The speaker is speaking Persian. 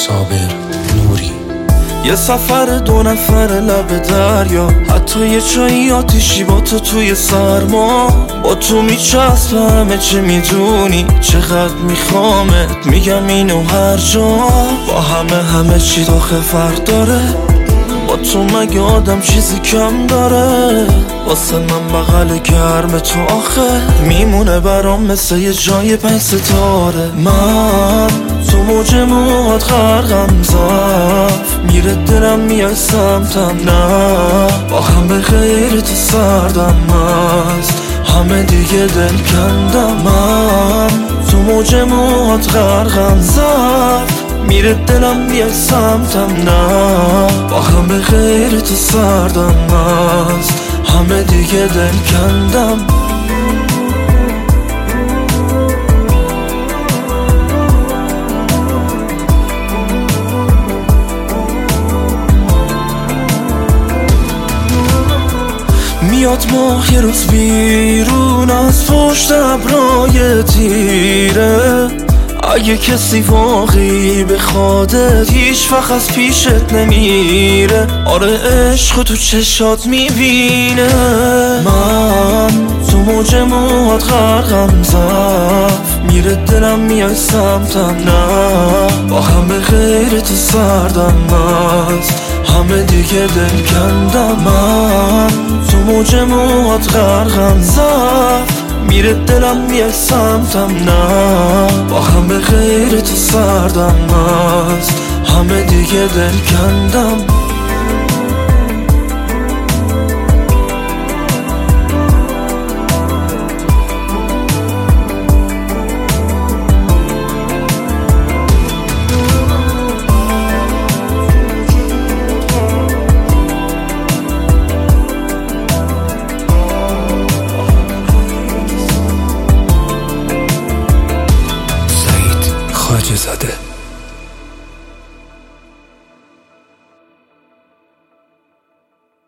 صابر نوری. یه سفر 2 نفر لب دریا، حتی یه چایی آتیشی با تو توی سرما. با تو میچسب همه چه میدونی، چقدر میخوامت میگم اینو هر جا. با همه چی داخل فرق داره، با تو مگه آدم چیزی کم داره. واسه من بغل گرم تو آخه میمونه برام مثل یه جای 5 ستاره. من تو موج موهات غرقم زف، میره دلم میای سمتم، نه با هم به غیر تو سردم است، همه دیگه دل کندم. من تو موج موهات غرقم زف، میره دلم میای سمتم، نه با هم به غیر تو سردم است، همه دیگه دل کندم. میاد ماه یه روز بیرون از پشت ابرای تیره، اگه کسی واقعی بخوادت هیچ وقت از پیشت نمیره. آره عشق تو چشات میبینه. من تو موج موهات غرقم زف، میره دلم میای سمتم، نه با هم به غیر تو سردم است، همه دیگه دل کندم. من تو موج موهات غرقم زف، میره دلم میای سمتم، نه با هم به غیر تو سردم است، همه دیگه دل کندم. خواجه زاده.